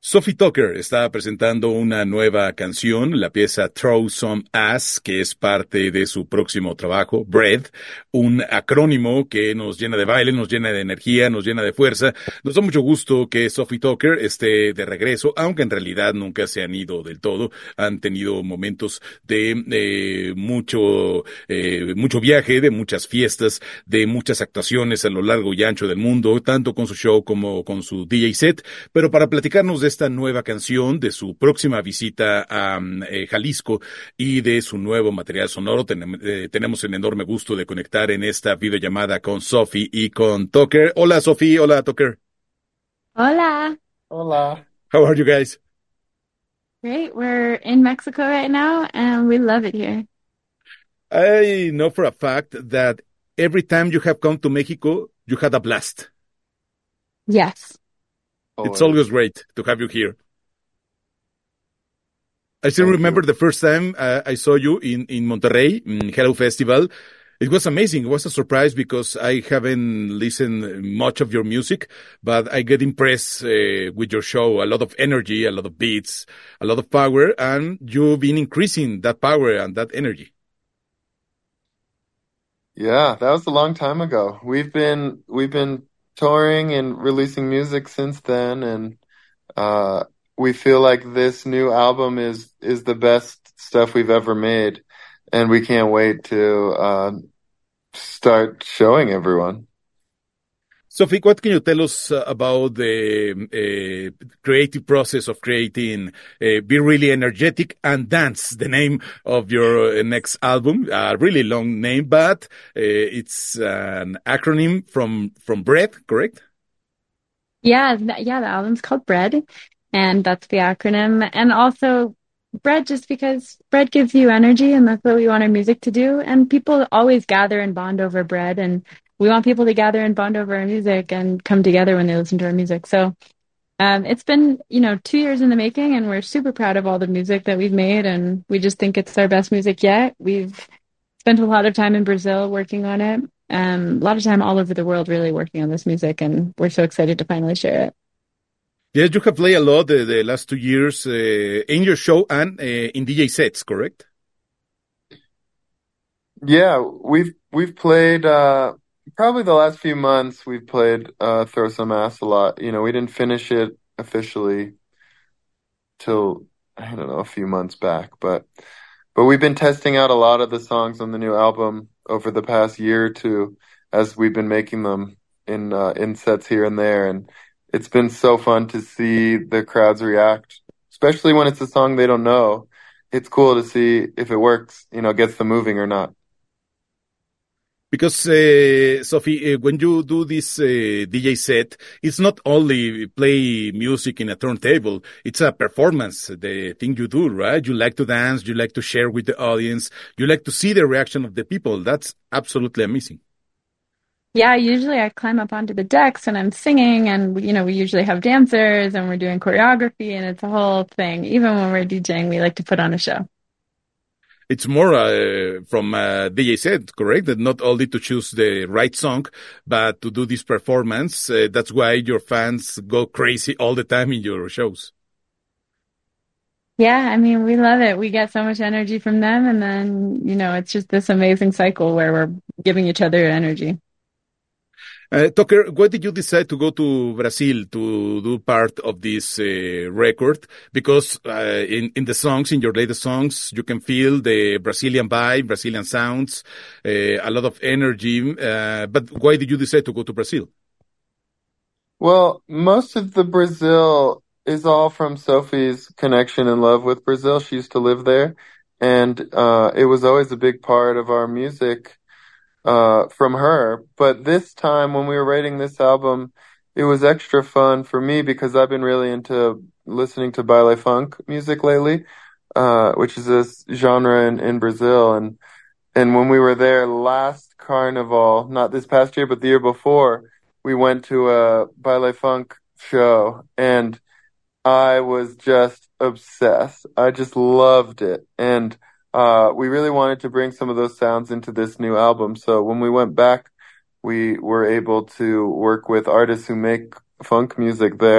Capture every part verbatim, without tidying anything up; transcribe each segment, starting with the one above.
Sophie Tucker está presentando una nueva canción, la pieza Throw Some Ass, que es parte de su próximo trabajo, Bread, un acrónimo que nos llena de baile, nos llena de energía, nos llena de fuerza. Nos da mucho gusto que Sophie Tucker esté de regreso, aunque en realidad nunca se han ido del todo. Han tenido momentos de eh, mucho, eh, mucho viaje, de muchas fiestas, de muchas actuaciones a lo largo y ancho del mundo, tanto con su show como con su D J set. Pero para platicarnos de esta nueva canción, de su próxima visita a um, eh, Jalisco y de su nuevo material sonoro, ten, eh, tenemos el enorme gusto de conectar en esta videollamada con Sophie y con Tucker. Hola Sophie, hola Tucker. Hola. Hola. How are you guys? Great. We're in Mexico right now and we love it here. I know for a fact that every time you have come to Mexico, you had a blast. Yes. It's Always. always great to have you here. I still Thank remember you. the first time uh, I saw you in, in Monterrey, in Hello Festival. It was amazing. It was a surprise because I haven't listened much of your music, but I get impressed uh, with your show. A lot of energy, a lot of beats, a lot of power, and you've been increasing that power and that energy. Yeah, that was a long time ago. We've been we've been touring and releasing music since then, and uh, we feel like this new album is is the best stuff we've ever made, and we can't wait to uh, start showing everyone. Sophie, what can you tell us uh, about the uh, creative process of creating uh, Be Really Energetic and Dance, the name of your uh, next album? A really long name, but uh, it's an acronym from, from Bread, correct? Yeah, th- yeah, the album's called Bread, and that's the acronym. And also bread just because bread gives you energy and that's what we want our music to do. And people always gather and bond over bread, and we want people to gather and bond over our music and come together when they listen to our music. So um, it's been, you know, two years in the making, and we're super proud of all the music that we've made, and we just think it's our best music yet. We've spent a lot of time in Brazil working on it. Um, a lot of time all over the world really working on this music, and we're so excited to finally share it. Yes, you have played a lot the, the last two years uh, in your show and uh, in D J sets, correct? Yeah, we've we've played uh, probably the last few months. We've played uh, Throw Some Ass a lot. You know, we didn't finish it officially till I don't know a few months back, but but we've been testing out a lot of the songs on the new album over the past year or two as we've been making them in uh, in sets here and there, and it's been so fun to see the crowds react, especially when it's a song they don't know. It's cool to see if it works, you know, gets them moving or not. Because, uh, Sophie, uh, when you do this uh, D J set, it's not only play music in a turntable, it's a performance, the thing you do, right? You like to dance, you like to share with the audience, you like to see the reaction of the people. That's absolutely amazing. Yeah, usually I climb up onto the decks and I'm singing, and you know, we usually have dancers and we're doing choreography, and it's a whole thing. Even when we're DJing, we like to put on a show. It's more uh, from uh, D J set, correct? That not only to choose the right song, but to do this performance. Uh, that's why your fans go crazy all the time in your shows. Yeah, I mean, we love it. We get so much energy from them, and then, you know, it's just this amazing cycle where we're giving each other energy. Uh, Tucker, why did you decide to go to Brazil to do part of this uh, record? Because uh, in, in the songs, in your latest songs, you can feel the Brazilian vibe, Brazilian sounds, uh, a lot of energy. Uh, but why did you decide to go to Brazil? Well, most of the Brazil is all from Sophie's connection and love with Brazil. She used to live there, and uh, it was always a big part of our music uh, from her. But this time, when we were writing this album, it was extra fun for me because I've been really into listening to baile funk music lately, uh, which is a s- genre in, in Brazil. And and when we were there last Carnival, not this past year, but the year before, we went to a baile funk show, and I was just obsessed. I just loved it. And uh, we really wanted to bring some of those sounds into this new album. So when we went back, we were able to work with artists who make funk music there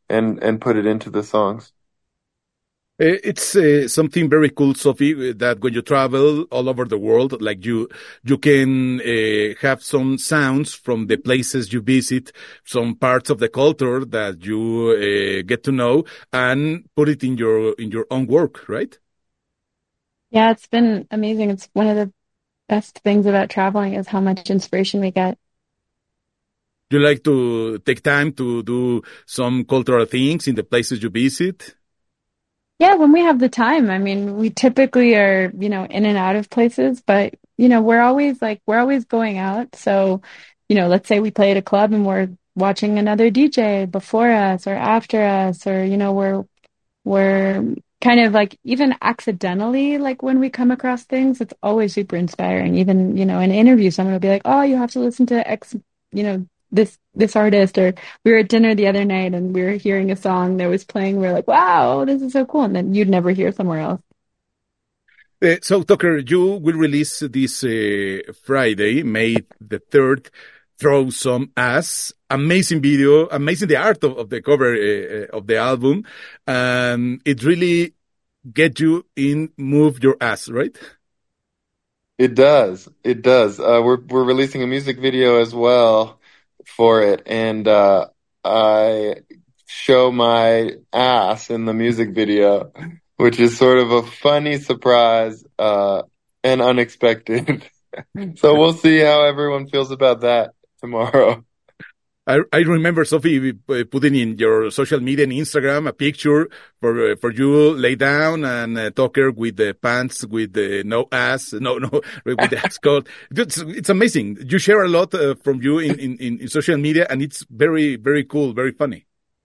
and and put it into the songs. It's uh, something very cool, Sophie, that when you travel all over the world, like you, you can uh, have some sounds from the places you visit, some parts of the culture that you uh, get to know, and put it in your in your own work, right? Yeah, it's been amazing. It's one of the best things about traveling is how much inspiration we get. You like to take time to do some cultural things in the places you visit? Yeah, when we have the time. I mean, we typically are, you know, in and out of places, but, you know, we're always like, we're always going out. So, you know, let's say we play at a club and we're watching another D J before us or after us, or, you know, we're, we're kind of like even accidentally, like when we come across things, it's always super inspiring. Even, you know, in an interview, someone will be like, oh, you have to listen to X, you know, this this artist, or we were at dinner the other night and we were hearing a song that was playing. We are like, wow, this is so cool. And then you'd never hear somewhere else. Uh, so, Tucker, you will release this uh, Friday, May the third, Throw Some Ass. Amazing video, amazing the art of, of the cover uh, of the album. And it really get you in, move your ass, right? It does. It does. Uh, we're we're releasing a music video as well for it, and uh, I show my ass in the music video, which is sort of a funny surprise uh, and unexpected. So we'll see how everyone feels about that tomorrow. I, I remember, Sophie, putting in your social media and Instagram a picture for uh, for you lay down and uh, Tucker with the pants with the no ass, no, no, with the ass coat. It's, it's amazing. You share a lot uh, from you in, in, in social media, and it's very, very cool, very funny.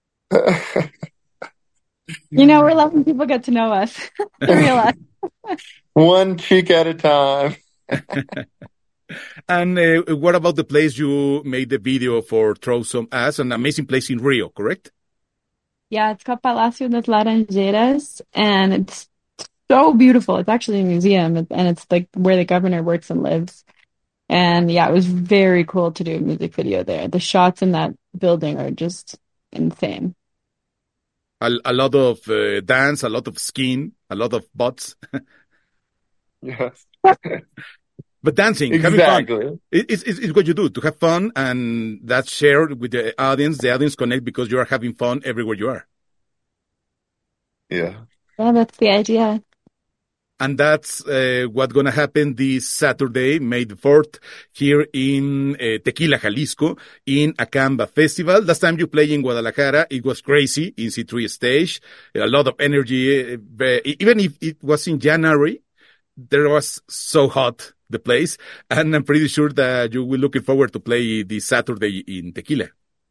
You know, we're letting people get to know us in real life. One cheek at a time. And uh, what about the place you made the video for Throw Some Ass? An amazing place in Rio, correct? Yeah, it's called Palacio das Laranjeiras, and it's so beautiful. It's actually a museum, and it's like where the governor works and lives. And yeah, it was very cool to do a music video there. The shots in that building are just insane. A, a lot of uh, dance, a lot of skin, a lot of butts. Yes. But dancing, exactly. having fun, it's, it's, it's what you do, to have fun, and that's shared with the audience. The audience connect because you are having fun everywhere you are. Yeah. Yeah, that's the idea. And that's uh, what's going to happen this Saturday, May the fourth, here in uh, Tequila, Jalisco, in Acamba Festival. Last time you played in Guadalajara, it was crazy in C three stage, a lot of energy. Uh, even if it was in January, there was so hot, the place, and I'm pretty sure that you will looking forward to play this Saturday in Tequila.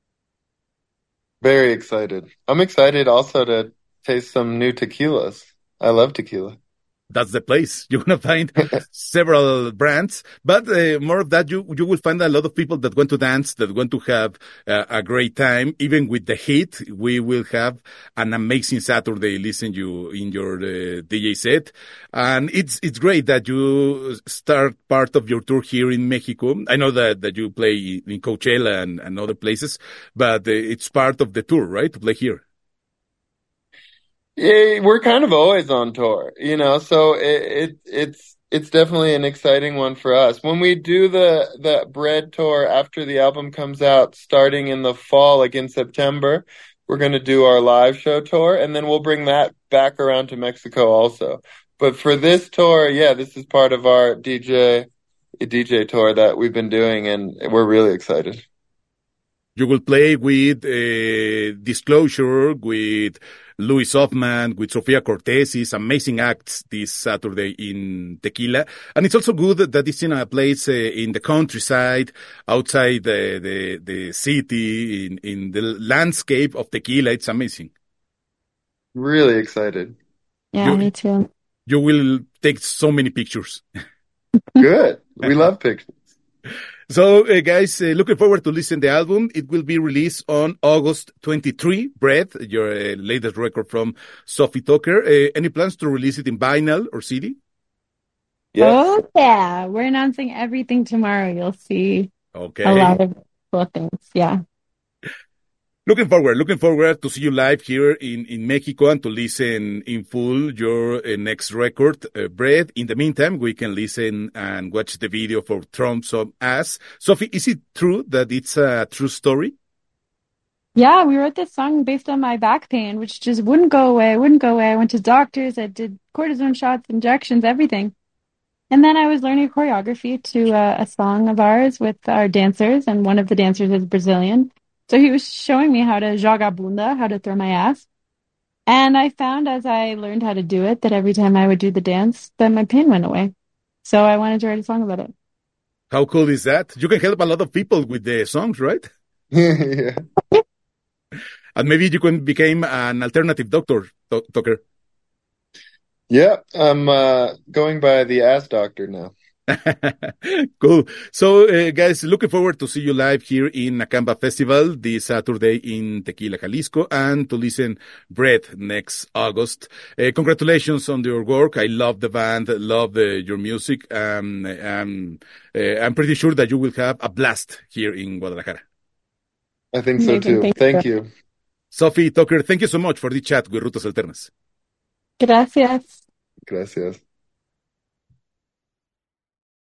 Very excited. I'm excited also to taste some new tequilas. I love tequila. That's the place. You're going to find several brands, but uh, more of that, you you will find a lot of people that want to dance, that want to have uh, a great time. Even with the heat, we will have an amazing Saturday listening you in your uh, D J set. And it's it's great that you start part of your tour here in Mexico. I know that, that you play in Coachella and, and other places, but uh, it's part of the tour, right, to play here? Yeah, we're kind of always on tour, you know, so it, it it's it's definitely an exciting one for us. When we do the the Bread tour after the album comes out, starting in the fall, like in September, we're going to do our live show tour, and then we'll bring that back around to Mexico also. But for this tour, yeah, this is part of our D J D J tour that we've been doing, and we're really excited. You will play with uh, Disclosure, with Louis Hoffman, with Sofia Cortez, amazing acts this Saturday in Tequila. And it's also good that it's in a place uh, in the countryside, outside the, the, the city, in, in the landscape of Tequila. It's amazing. Really excited. Yeah, you, me too. You will take so many pictures. Good. We love pictures. So, uh, guys, uh, looking forward to listen to the album. It will be released on August twenty-third. Bread, your uh, latest record from Sophie Tucker. Uh, any plans to release it in vinyl or C D? Yes. Oh, yeah. We're announcing everything tomorrow. You'll see okay. a lot of cool things. Yeah. Looking forward, looking forward to see you live here in, in Mexico and to listen in full your uh, next record, uh, Bread. In the meantime, we can listen and watch the video for Throw Some Ass. Sophie, is it true that it's a true story? Yeah, we wrote this song based on my back pain, which just wouldn't go away, wouldn't go away. I went to doctors, I did cortisone shots, injections, everything. And then I was learning choreography to uh, a song of ours with our dancers, and one of the dancers is Brazilian. So he was showing me how to joga bunda, how to throw my ass. And I found as I learned how to do it that every time I would do the dance, that my pain went away. So I wanted to write a song about it. How cool is that? You can help a lot of people with the songs, right? Yeah. And maybe you can become an alternative doctor, Tucker. Yeah, I'm uh, going by the ass doctor now. Cool. So, uh, guys, looking forward to see you live here in Acamba Festival this Saturday in Tequila, Jalisco, and to listen Bread next August. Uh, congratulations on your work. I love the band, love the, your music. Um, um, uh, I'm pretty sure that you will have a blast here in Guadalajara. I think so Amazing. too. Thank Thank you. you. Sophie, Tucker, thank you so much for the chat with Rutas Alternas. Gracias. Gracias.